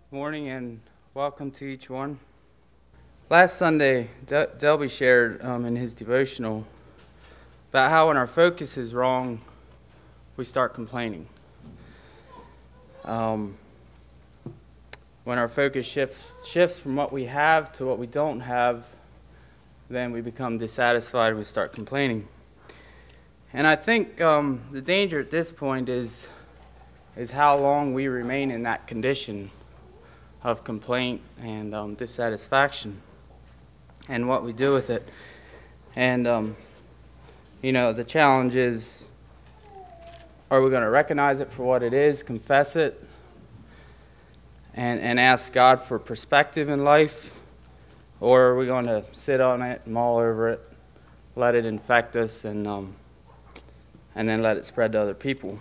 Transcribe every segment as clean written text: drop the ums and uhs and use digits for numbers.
Morning and welcome to each one. Last Sunday, Delby shared in his devotional about how when our focus is wrong, we start complaining. When our focus shifts from what we have to what we don't have, then we become dissatisfied, we start complaining. And I think the danger at this point is how long we remain in that condition of complaint and dissatisfaction, and what we do with it. And the challenge is, are we going to recognize it for what it is, confess it, and ask God for perspective in life, or are we going to sit on it, mull over it, let it infect us, and then let it spread to other people?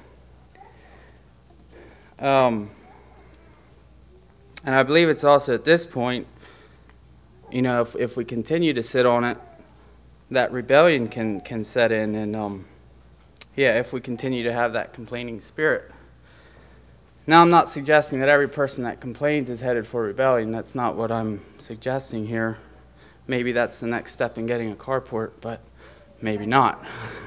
And I believe it's also at this point, if we continue to sit on it, that rebellion can set in, and if we continue to have that complaining spirit. Now, I'm not suggesting that every person that complains is headed for rebellion. That's not what I'm suggesting here. Maybe that's the next step in getting a carport, but maybe not.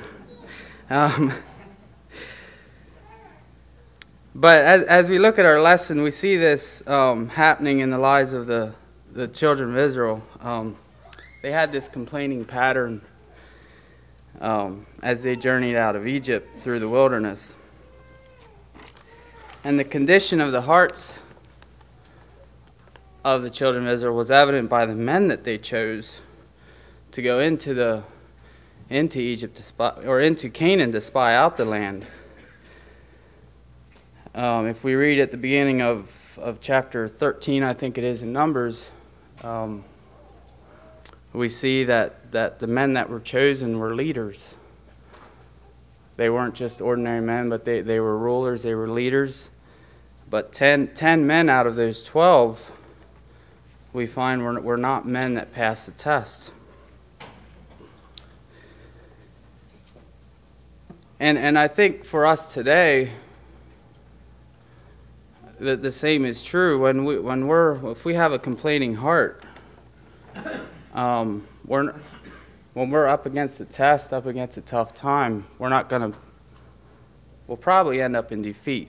But as we look at our lesson, we see this happening in the lives of the children of Israel. They had this complaining pattern as they journeyed out of Egypt through the wilderness. And the condition of the hearts of the children of Israel was evident by the men that they chose to go into Egypt to spy, or into Canaan to spy out the land. If we read at the beginning of chapter 13, I think it is, in Numbers, we see that the men that were chosen were leaders. They weren't just ordinary men, but they were rulers, they were leaders. But 10 men out of those 12, we find were not men that passed the test. And I think for us today, the same is true. If we have a complaining heart, when we're up against the test, up against a tough time, we'll probably end up in defeat.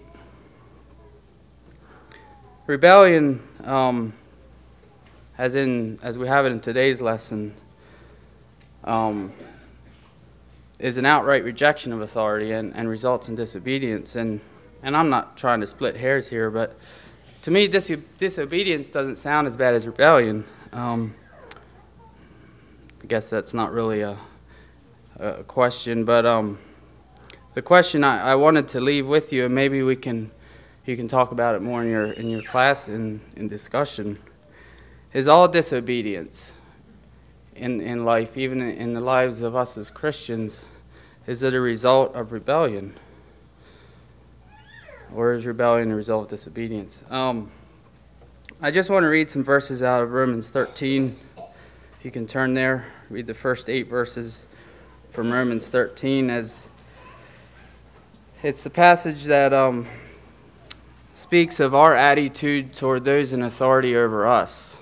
Rebellion, as we have it in today's lesson, is an outright rejection of authority and results in disobedience. And I'm not trying to split hairs here, but to me, disobedience doesn't sound as bad as rebellion. I guess that's not really a question, but the question I wanted to leave with you, and maybe you can talk about it more in your class in discussion, is all disobedience in life, even in the lives of us as Christians, is it a result of rebellion? Or is rebellion a result of disobedience? I just want to read some verses out of Romans 13. If you can turn there, read the first 8 verses from Romans 13, as it's the passage that speaks of our attitude toward those in authority over us.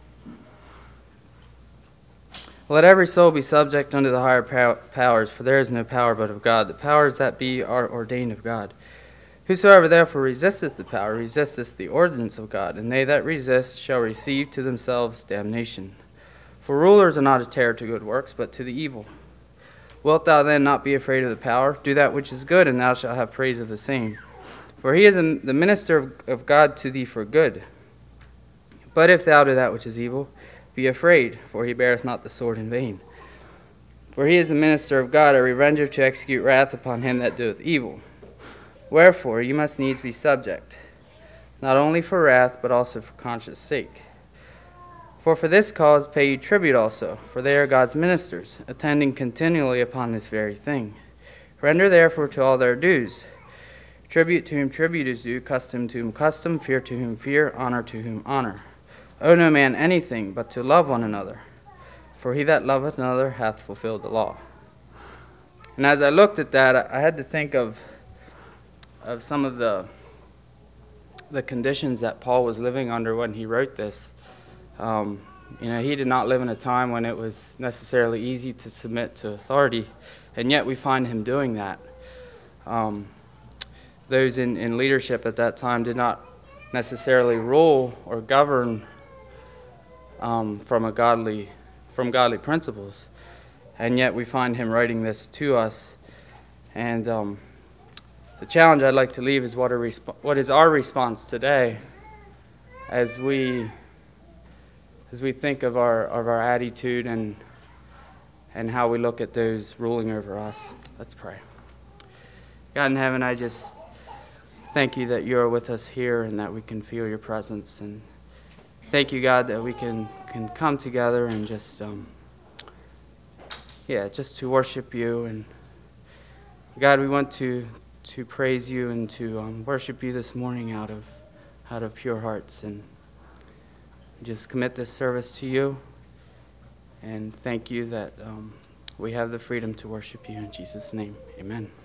Let every soul be subject unto the higher powers, for there is no power but of God. The powers that be are ordained of God. Whosoever therefore resisteth the power, resisteth the ordinance of God, and they that resist shall receive to themselves damnation. For rulers are not a terror to good works, but to the evil. Wilt thou then not be afraid of the power? Do that which is good, and thou shalt have praise of the same. For he is the minister of God to thee for good. But if thou do that which is evil, be afraid, for he beareth not the sword in vain. For he is the minister of God, a revenger to execute wrath upon him that doeth evil. Wherefore you must needs be subject, not only for wrath, but also for conscience sake. For this cause pay ye tribute also, for they are God's ministers, attending continually upon this very thing. Render therefore to all their dues. Tribute to whom tribute is due, custom to whom custom, fear to whom fear, honor to whom honor. Owe no man anything but to love one another, for he that loveth another hath fulfilled the law. And as I looked at that, I had to think of some of the the conditions that Paul was living under when he wrote this. He did not live in a time when it was necessarily easy to submit to authority, and yet we find him doing that. Those in leadership at that time did not necessarily rule or govern from godly principles, and yet we find him writing this to us. And the challenge I'd like to leave is what is our response today as we think of our attitude and how we look at those ruling over us. Let's pray. God in heaven, I just thank you that you are with us here and that we can feel your presence. And thank you, God, that we can come together and just to worship you. And God, we want to praise you and to worship you this morning out of pure hearts, and just commit this service to you, and thank you that we have the freedom to worship you. In Jesus' name, amen.